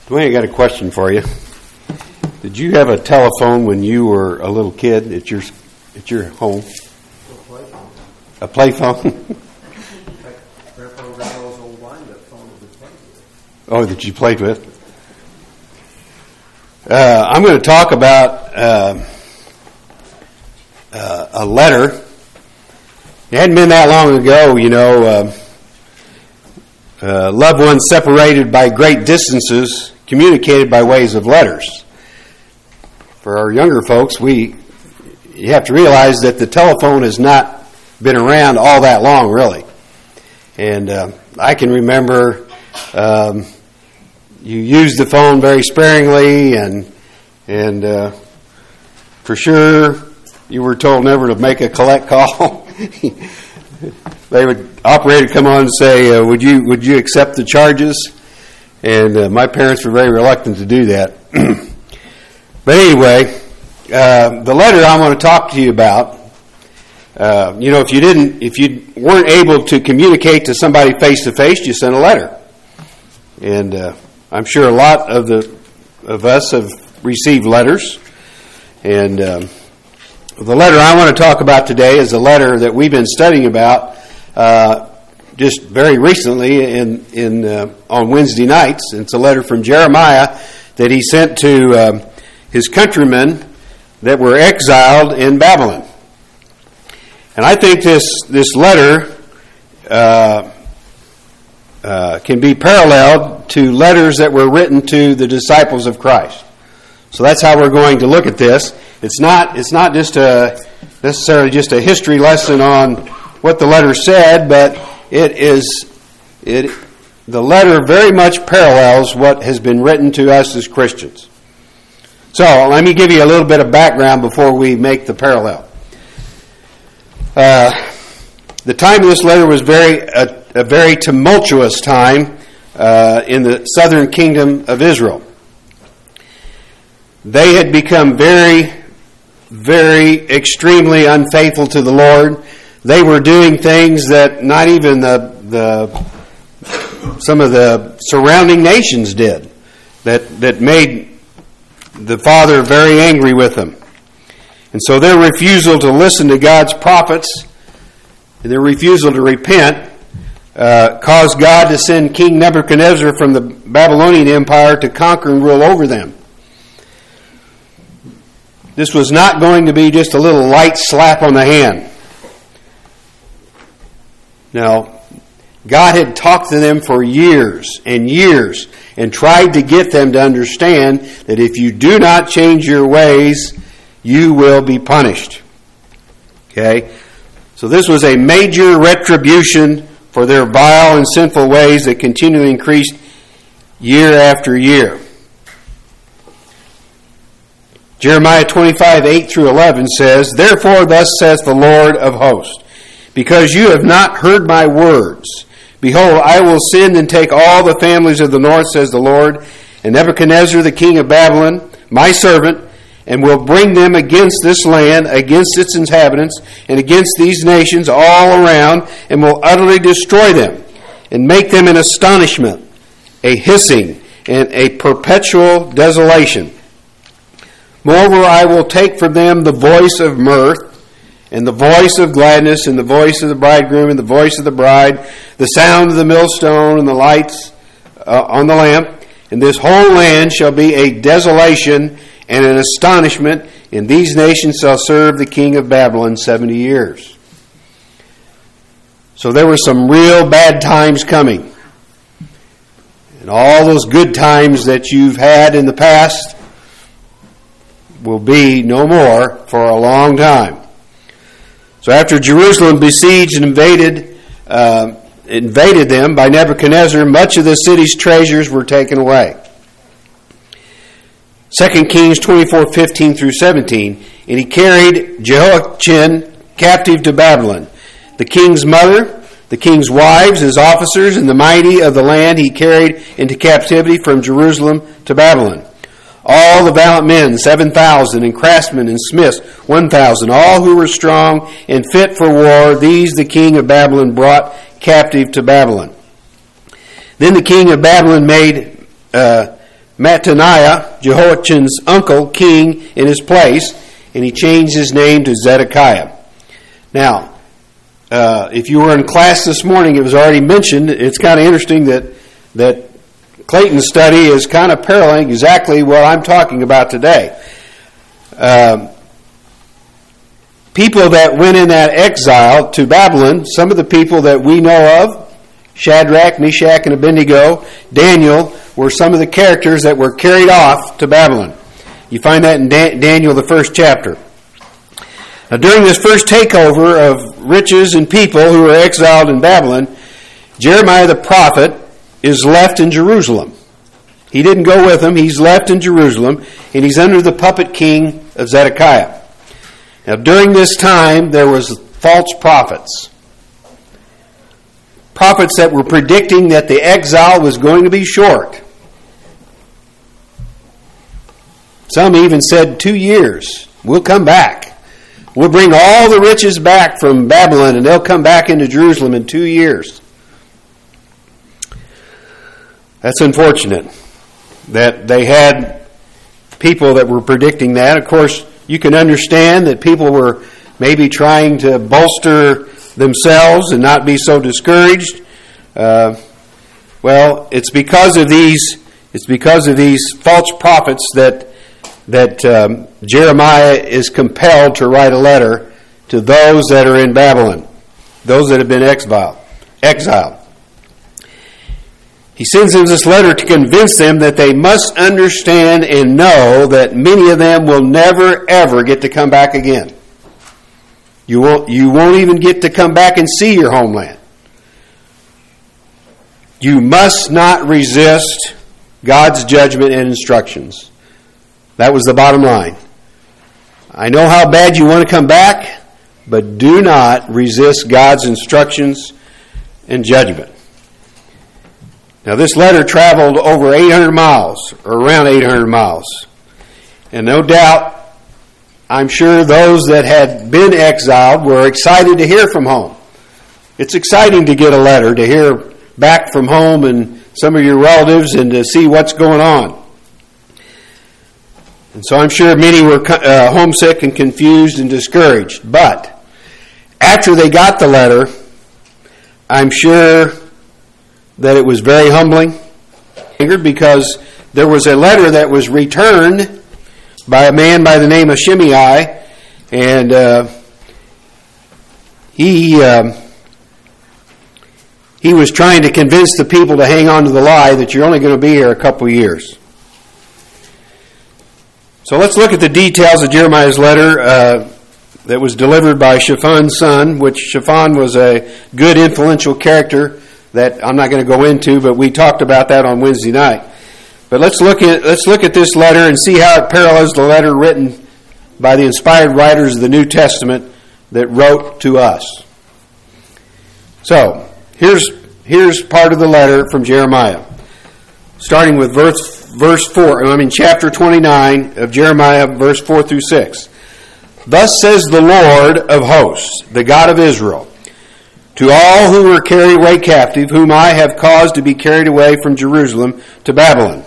Dwayne, I got a question for you. Did you have a telephone when you were a little kid at your home? A play phone? Oh, that you played with? I'm going to talk about a letter. It hadn't been that long ago, loved ones separated by great distances communicated by ways of letters. For our younger folks, you have to realize that the telephone has not been around all that long, really. And I can remember you used the phone very sparingly, and for sure you were told never to make a collect call. Operator would come on and say, "Would you accept the charges?" And my parents were very reluctant to do that. But anyway, the letter I want to talk to you about. If you weren't able to communicate to somebody face to face, you sent a letter. And I'm sure a lot of us have received letters. And the letter I want to talk about today is a letter that we've been studying about just very recently on Wednesday nights. It's a letter from Jeremiah that he sent to his countrymen that were exiled in Babylon. And I think this letter can be paralleled to letters that were written to the disciples of Christ. So that's how we're going to look at this. It's not just necessarily just a history lesson on what the letter said, but the letter very much parallels what has been written to us as Christians. So let me give you a little bit of background before we make the parallel. The time of this letter was a very tumultuous time in the southern kingdom of Israel. They had become very, very extremely unfaithful to the Lord. They were doing things that not even some of the surrounding nations did, that made the Father very angry with them. And so their refusal to listen to God's prophets and their refusal to repent caused God to send King Nebuchadnezzar from the Babylonian Empire to conquer and rule over them. This was not going to be just a little light slap on the hand. Now, God had talked to them for years and years and tried to get them to understand that if you do not change your ways, you will be punished. Okay? So this was a major retribution for their vile and sinful ways that continually increased year after year. Jeremiah 25:8-11 says, "Therefore thus says the Lord of hosts, because you have not heard my words, behold, I will send and take all the families of the north, says the Lord, and Nebuchadnezzar the king of Babylon, my servant, and will bring them against this land, against its inhabitants, and against these nations all around, and will utterly destroy them, and make them an astonishment, a hissing, and a perpetual desolation. Moreover, I will take from them the voice of mirth, and the voice of gladness, and the voice of the bridegroom, and the voice of the bride, the sound of the millstone, and the lights on the lamp. And this whole land shall be a desolation and an astonishment, and these nations shall serve the king of Babylon 70 years. So there were some real bad times coming. And all those good times that you've had in the past will be no more for a long time. So after Jerusalem besieged and invaded them by Nebuchadnezzar, much of the city's treasures were taken away. 2 Kings 24:15-17, and he carried Jehoiachin captive to Babylon. The king's mother, the king's wives, his officers, and the mighty of the land he carried into captivity from Jerusalem to Babylon. All the valiant men, 7,000, and craftsmen and smiths, 1,000, all who were strong and fit for war, these the king of Babylon brought captive to Babylon. Then the king of Babylon made Mattaniah, Jehoiachin's uncle, king in his place, and he changed his name to Zedekiah. Now, if you were in class this morning, it was already mentioned. It's kind of interesting that Clayton's study is kind of paralleling exactly what I'm talking about today. People that went in that exile to Babylon, some of the people that we know of, Shadrach, Meshach, and Abednego, Daniel, were some of the characters that were carried off to Babylon. You find that in Daniel, the first chapter. Now, during this first takeover of riches and people who were exiled in Babylon, Jeremiah the prophet is left in Jerusalem. He didn't go with them. He's left in Jerusalem, and he's under the puppet king of Zedekiah. Now, during this time, there was false prophets. Prophets that were predicting that the exile was going to be short. Some even said 2 years. We'll come back. We'll bring all the riches back from Babylon, and they'll come back into Jerusalem in 2 years. That's unfortunate that they had people that were predicting that. Of course, you can understand that people were maybe trying to bolster themselves and not be so discouraged. Well, it's because of these false prophets that Jeremiah is compelled to write a letter to those that are in Babylon, those that have been exiled. He sends them this letter to convince them that they must understand and know that many of them will never, ever get to come back again. You won't even get to come back and see your homeland. You must not resist God's judgment and instructions. That was the bottom line. I know how bad you want to come back, but do not resist God's instructions and judgment. Now, this letter traveled over 800 miles, or around 800 miles. And no doubt, I'm sure those that had been exiled were excited to hear from home. It's exciting to get a letter, to hear back from home and some of your relatives and to see what's going on. And so I'm sure many were homesick and confused and discouraged. But after they got the letter, I'm sure that it was very humbling, because there was a letter that was returned by a man by the name of Shimei, and he was trying to convince the people to hang on to the lie that you're only going to be here a couple years. So let's look at the details of Jeremiah's letter that was delivered by Shaphan's son, which Shaphan was a good, influential character that I'm not going to go into, but we talked about that on Wednesday night. But let's look at this letter and see how it parallels the letter written by the inspired writers of the New Testament that wrote to us. So, here's part of the letter from Jeremiah, starting with chapter 29 of Jeremiah, verse 4 through 6. Thus says the Lord of hosts, the God of Israel, to all who were carried away captive, whom I have caused to be carried away from Jerusalem to Babylon.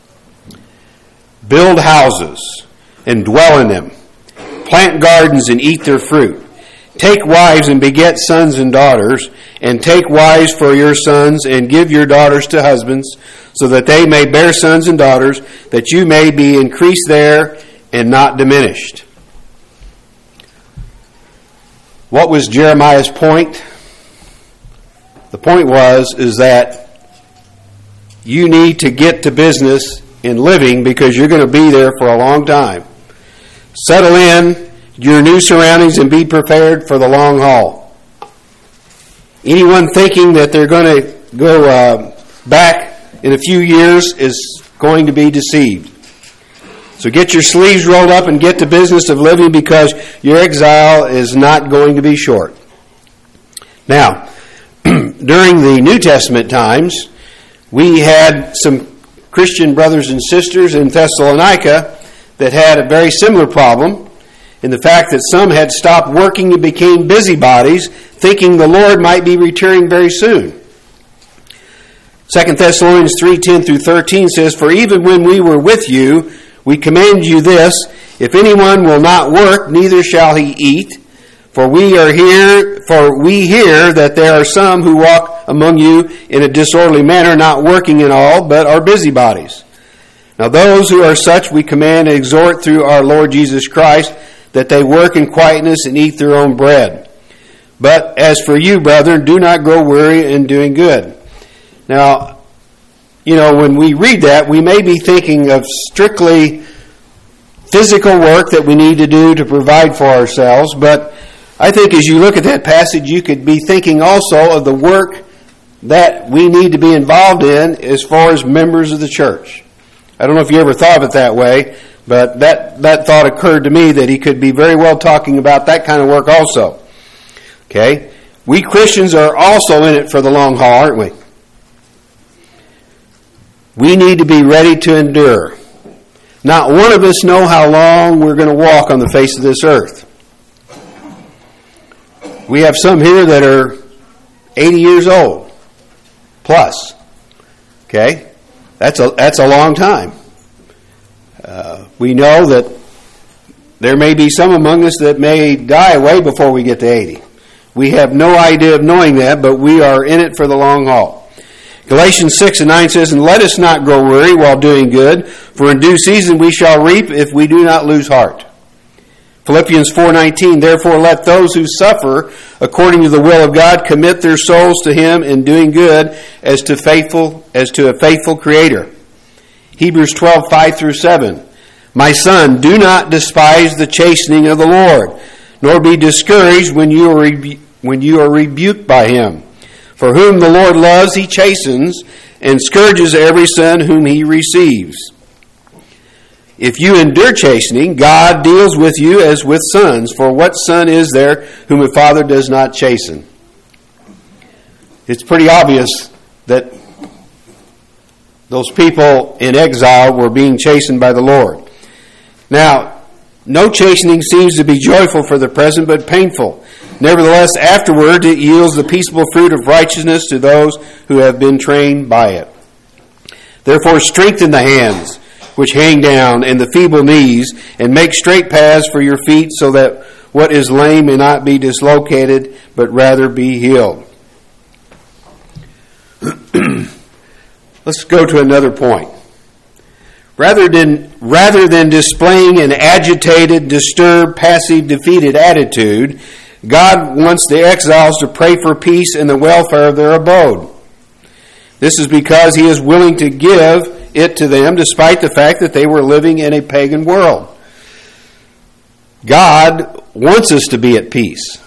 Build houses and dwell in them. Plant gardens and eat their fruit. Take wives and beget sons and daughters, and take wives for your sons, and give your daughters to husbands, so that they may bear sons and daughters, that you may be increased there and not diminished. What was Jeremiah's point? The point is that you need to get to business in living because you're going to be there for a long time. Settle in your new surroundings and be prepared for the long haul. Anyone thinking that they're going to go back in a few years is going to be deceived. So get your sleeves rolled up and get to business of living because your exile is not going to be short. Now, during the New Testament times, we had some Christian brothers and sisters in Thessalonica that had a very similar problem in the fact that some had stopped working and became busybodies, thinking the Lord might be returning very soon. 2 Thessalonians 3:10 through 13 says, "For even when we were with you, we command you this, if anyone will not work, neither shall he eat. For we hear that there are some who walk among you in a disorderly manner, not working in all, but are busybodies. Now those who are such we command and exhort through our Lord Jesus Christ, that they work in quietness and eat their own bread. But as for you, brethren, do not grow weary in doing good." Now, when we read that, we may be thinking of strictly physical work that we need to do to provide for ourselves, but I think as you look at that passage, you could be thinking also of the work that we need to be involved in as far as members of the church. I don't know if you ever thought of it that way, but that thought occurred to me that he could be very well talking about that kind of work also. Okay? We Christians are also in it for the long haul, aren't we? We need to be ready to endure. Not one of us know how long we're going to walk on the face of this earth. We have some here that are 80 years old plus. Okay? That's a long time. We know that there may be some among us that may die way before we get to 80. We have no idea of knowing that, but we are in it for the long haul. Galatians 6:9 says, "And let us not grow weary while doing good, for in due season we shall reap if we do not lose heart." Philippians 4:19, "Therefore let those who suffer according to the will of God commit their souls to Him in doing good as to a faithful Creator." Hebrews 12:5 through 7, "My son, do not despise the chastening of the Lord, nor be discouraged when you are rebuked by Him. For whom the Lord loves, He chastens, and scourges every son whom He receives. If you endure chastening, God deals with you as with sons. For what son is there whom a father does not chasten?" It's pretty obvious that those people in exile were being chastened by the Lord. Now, no chastening seems to be joyful for the present, but painful. Nevertheless, afterward it yields the peaceable fruit of righteousness to those who have been trained by it. Therefore, strengthen the hands which hang down, and the feeble knees, and make straight paths for your feet, so that what is lame may not be dislocated, but rather be healed. Let's go to another point. Rather than displaying an agitated, disturbed, passive, defeated attitude, God wants the exiles to pray for peace and the welfare of their abode. This is because He is willing to give it to them despite the fact that they were living in a pagan world. God wants us to be at peace.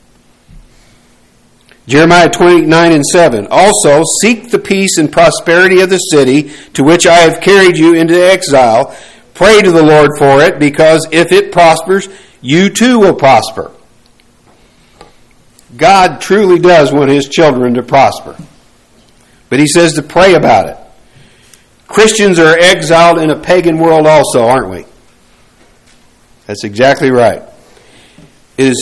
Jeremiah 29:7, "Also seek the peace and prosperity of the city to which I have carried you into exile. Pray to the Lord for it, because if it prospers, you too will prosper." God truly does want His children to prosper. But He says to pray about it. Christians are exiled in a pagan world also, aren't we? That's exactly right. It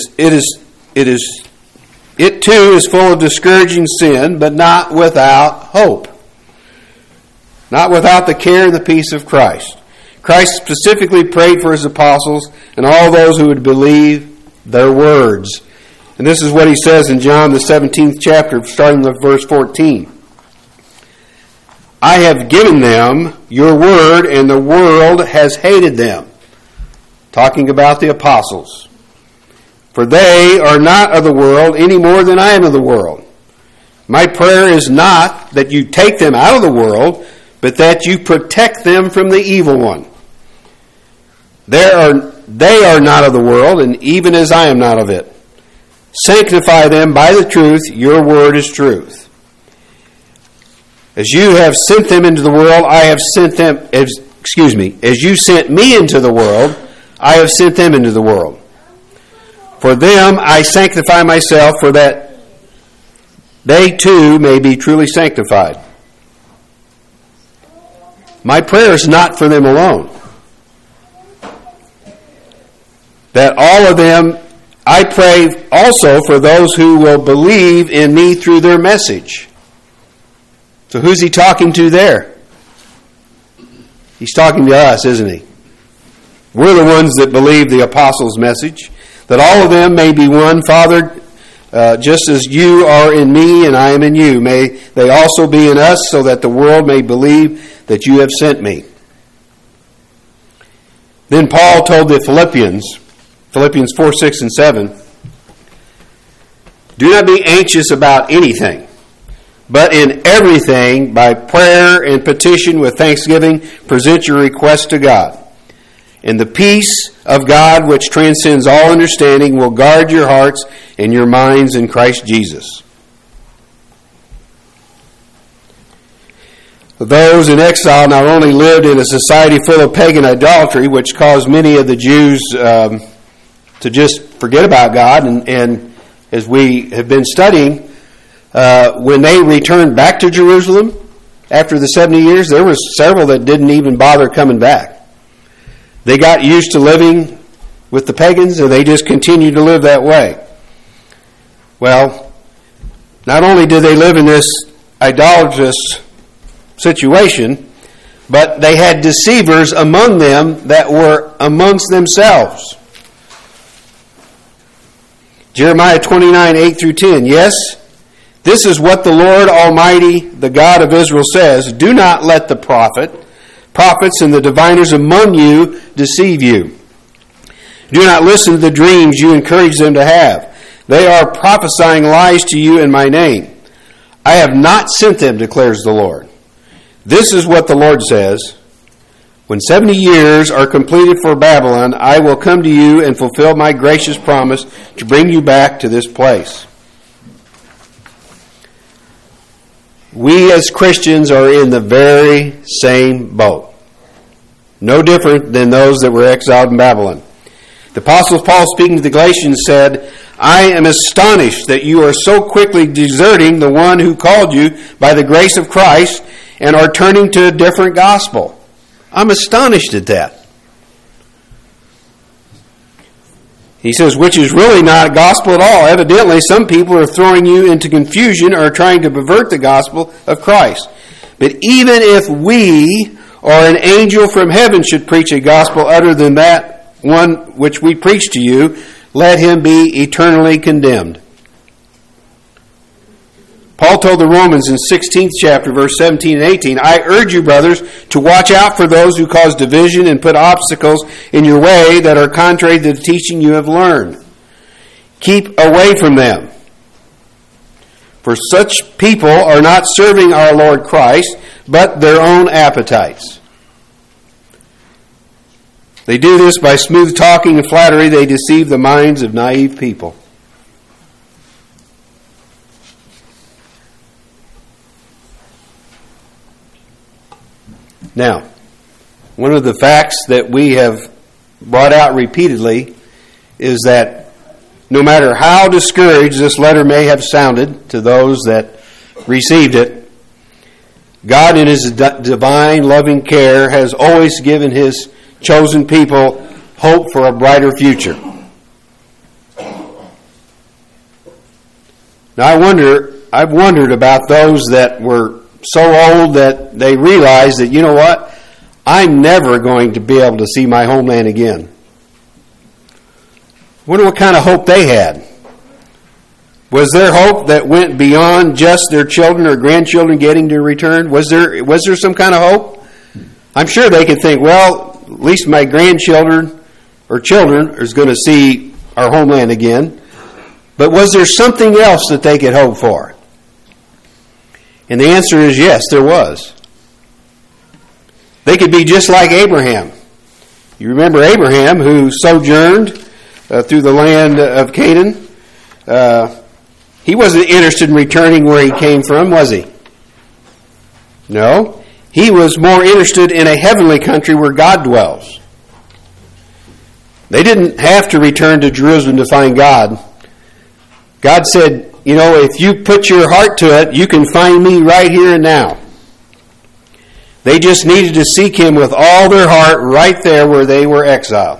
too is full of discouraging sin, but not without hope. Not without the care and the peace of Christ. Christ specifically prayed for His apostles and all those who would believe their words. And this is what He says in John the 17th chapter, starting with verse 14. "I have given them your word, and the world has hated them." Talking about the apostles. "For they are not of the world any more than I am of the world. My prayer is not that you take them out of the world, but that you protect them from the evil one. They are not of the world, and even as I am not of it. Sanctify them by the truth. Your word is truth. As you have sent them into the world, I have sent them, as you sent me into the world, I have sent them into the world. For them I sanctify myself, for that they too may be truly sanctified." My prayer is not for them alone. That all of them, I pray also for those who will believe in me through their message. So who's he talking to there? He's talking to us, isn't he? We're the ones that believe the apostles' message, that all of them may be one. Father, just as you are in me and I am in you, may they also be in us, so that the world may believe that you have sent me. Then Paul told the Philippians 4, 6, and 7, do not be anxious about anything, but in everything, by prayer and petition with thanksgiving, present your requests to God. And the peace of God, which transcends all understanding, will guard your hearts and your minds in Christ Jesus. Those in exile not only lived in a society full of pagan idolatry, which caused many of the Jews to just forget about God, and as we have been studying, when they returned back to Jerusalem after the 70 years, there were several that didn't even bother coming back. They got used to living with the pagans, and they just continued to live that way. Well, not only did they live in this idolatrous situation, but they had deceivers among them that were amongst themselves. Jeremiah 29, 8 through 10. Yes, this is what the Lord Almighty, the God of Israel, says. Do not let the prophets and the diviners among you deceive you. Do not listen to the dreams you encourage them to have. They are prophesying lies to you in my name. I have not sent them, declares the Lord. This is what the Lord says. When 70 years are completed for Babylon, I will come to you and fulfill my gracious promise to bring you back to this place. We as Christians are in the very same boat. No different than those that were exiled in Babylon. The Apostle Paul, speaking to the Galatians, said, I am astonished that you are so quickly deserting the one who called you by the grace of Christ and are turning to a different gospel. I'm astonished at that. He says, which is really not a gospel at all. Evidently, some people are throwing you into confusion or are trying to pervert the gospel of Christ. But even if we or an angel from heaven should preach a gospel other than that one which we preach to you, let him be eternally condemned. Paul told the Romans in 16th chapter, verse 17 and 18, I urge you, brothers, to watch out for those who cause division and put obstacles in your way that are contrary to the teaching you have learned. Keep away from them. For such people are not serving our Lord Christ, but their own appetites. They do this by smooth talking and flattery. They deceive the minds of naive people. Now, one of the facts that we have brought out repeatedly is that no matter how discouraged this letter may have sounded to those that received it, God in His divine loving care has always given His chosen people hope for a brighter future. Now I've wondered about those that were so old that they realized that, you know what, I'm never going to be able to see my homeland again. I wonder what kind of hope they had. Was there hope that went beyond just their children or grandchildren getting to return? Was there some kind of hope? I'm sure they could think, well, at least my grandchildren or children is going to see our homeland again. But was there something else that they could hope for? And the answer is yes, there was. They could be just like Abraham. You remember Abraham, who sojourned through the land of Canaan. He wasn't interested in returning where he came from, was he? No. He was more interested in a heavenly country where God dwells. They didn't have to return to Jerusalem to find God. God said, you know, if you put your heart to it, you can find me right here and now. They just needed to seek Him with all their heart right there where they were exiled.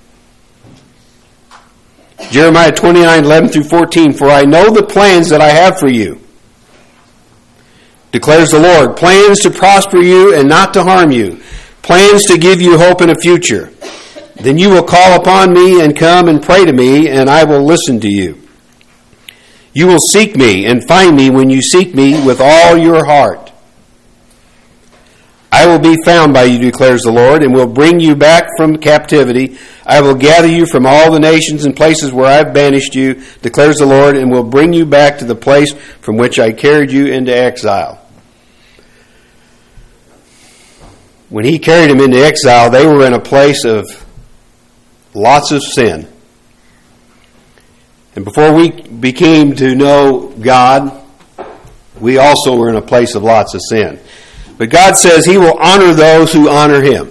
Jeremiah 29, 11 through 14, for I know the plans that I have for you, declares the Lord. Plans to prosper you and not to harm you. Plans to give you hope in a future. Then you will call upon me and come and pray to me, and I will listen to you. You will seek me and find me when you seek me with all your heart. I will be found by you, declares the Lord, and will bring you back from captivity. I will gather you from all the nations and places where I have banished you, declares the Lord, and will bring you back to the place from which I carried you into exile. When he carried them into exile, they were in a place of lots of sin. And before we became to know God, we also were in a place of lots of sin. But God says he will honor those who honor him.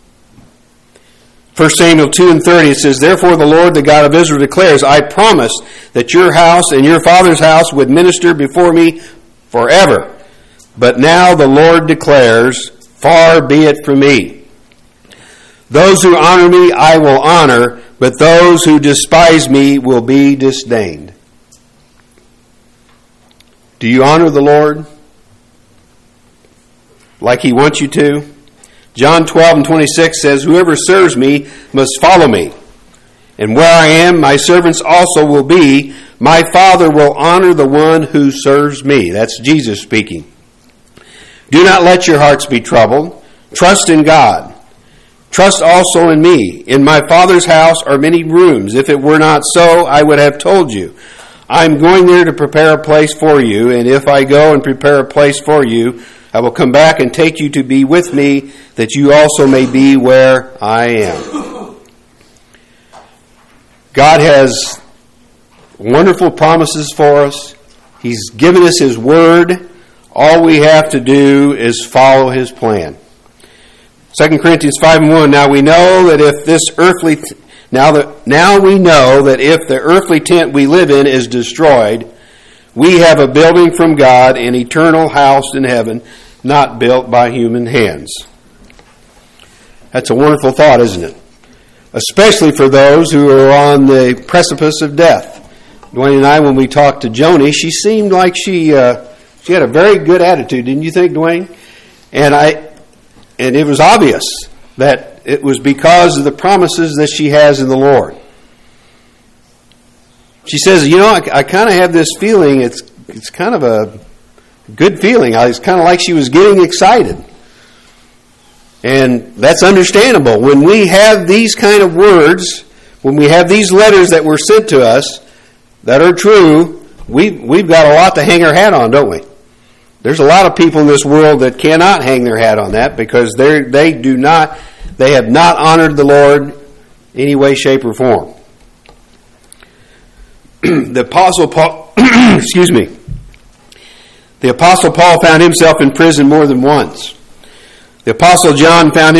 1 Samuel 2:30, it says, Therefore the Lord, the God of Israel, declares, I promised that your house and your father's house would minister before me forever. But now the Lord declares, Far be it from me. Those who honor me I will honor, but those who despise me will be disdained. Do you honor the Lord like he wants you to? John 12:26 says, Whoever serves me must follow me. And where I am, my servants also will be. My Father will honor the one who serves me. That's Jesus speaking. Do not let your hearts be troubled. Trust in God. Trust also in me. In my Father's house are many rooms. If it were not so, I would have told you. I am going there to prepare a place for you, and if I go and prepare a place for you, I will come back and take you to be with me, that you also may be where I am. God has wonderful promises for us. He's given us his word. All we have to do is follow his plan. 2 Corinthians 5:1, Now we know that if the earthly tent we live in is destroyed, we have a building from God, an eternal house in heaven, not built by human hands. That's a wonderful thought, isn't it? Especially for those who are on the precipice of death. Dwayne and I, when we talked to Joni, she seemed like she had a very good attitude, didn't you think, Dwayne? And it was obvious that it was because of the promises that she has in the Lord. She says, I kind of have this feeling, it's kind of a good feeling. It's kind of like she was getting excited. And that's understandable. When we have these kind of words, when we have these letters that were sent to us that are true, we've got a lot to hang our hat on, don't we? There's a lot of people in this world that cannot hang their hat on that because they have not honored the Lord any way, shape, or form. The Apostle Paul, The Apostle Paul found himself in prison more than once. The Apostle John found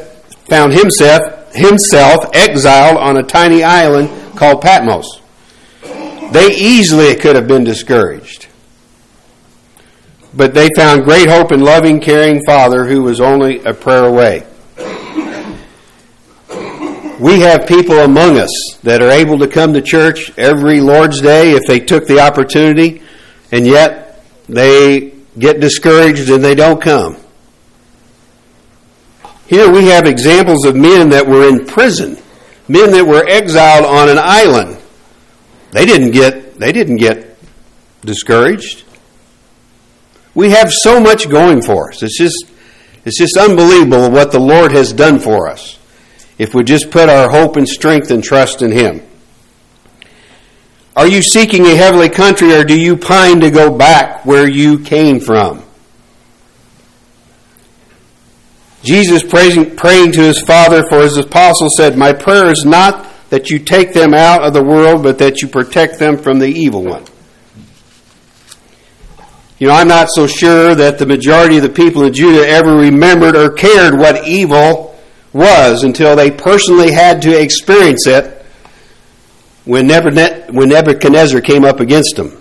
himself exiled on a tiny island called Patmos. They easily could have been discouraged. But they found great hope in loving, caring Father who was only a prayer away. We have people among us that are able to come to church every Lord's Day if they took the opportunity, and yet they get discouraged and they don't come. Here we have examples of men that were in prison, men that were exiled on an island. They didn't get discouraged. We have so much going for us. It's just unbelievable what the Lord has done for us if we just put our hope and strength and trust in Him. Are you seeking a heavenly country, or do you pine to go back where you came from? Jesus praying to His Father for His apostles said, "My prayer is not that you take them out of the world, but that you protect them from the evil one." I'm not so sure that the majority of the people in Judah ever remembered or cared what evil was until they personally had to experience it when Nebuchadnezzar came up against them.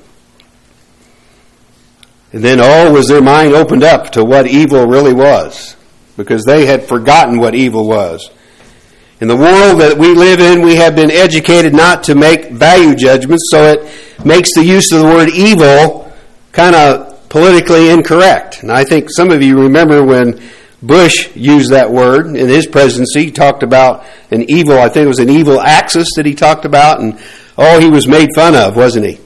And then, was their mind opened up to what evil really was, because they had forgotten what evil was. In the world that we live in, we have been educated not to make value judgments, so it makes the use of the word evil kind of politically incorrect. And I think some of you remember when Bush used that word in his presidency. He talked about an evil, I think it was an evil axis that he talked about, and he was made fun of, wasn't he?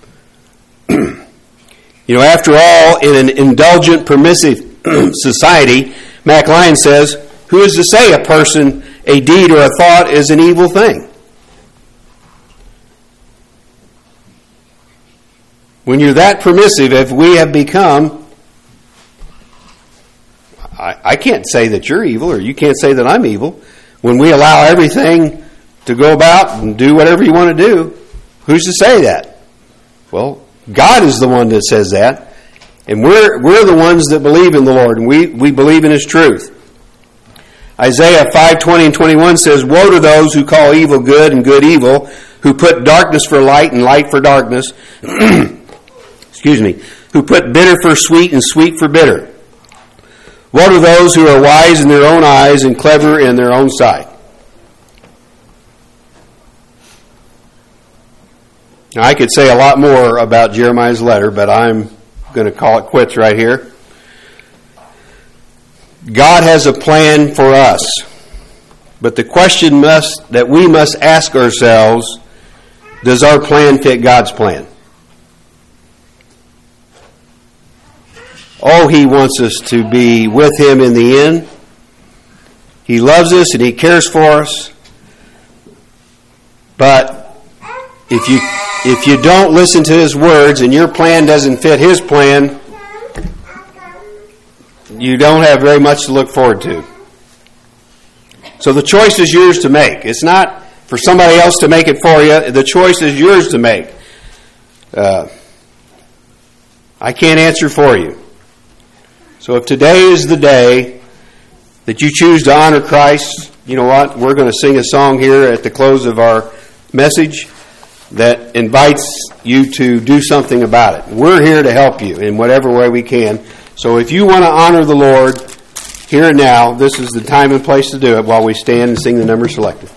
After all, in an indulgent, permissive society, Mac Lyon says, who is to say a person, a deed, or a thought is an evil thing? When you're that permissive, if we have become, I can't say that you're evil, or you can't say that I'm evil. When we allow everything to go about and do whatever you want to do, who's to say that? Well, God is the one that says that, and we're the ones that believe in the Lord, and we believe in His truth. Isaiah 5:20 and 21 says, "Woe to those who call evil good and good evil, who put darkness for light and light for darkness." Excuse me. Who put bitter for sweet and sweet for bitter. Woe to those who are wise in their own eyes and clever in their own sight. Now, I could say a lot more about Jeremiah's letter, but I'm going to call it quits right here. God has a plan for us, but the question that we must ask ourselves, does our plan fit God's plan? He wants us to be with Him in the end. He loves us and He cares for us. But if you don't listen to His words and your plan doesn't fit His plan, you don't have very much to look forward to. So the choice is yours to make. It's not for somebody else to make it for you. The choice is yours to make. I can't answer for you. So if today is the day that you choose to honor Christ, you know what? We're going to sing a song here at the close of our message that invites you to do something about it. We're here to help you in whatever way we can. So if you want to honor the Lord here and now, this is the time and place to do it while we stand and sing the number selected.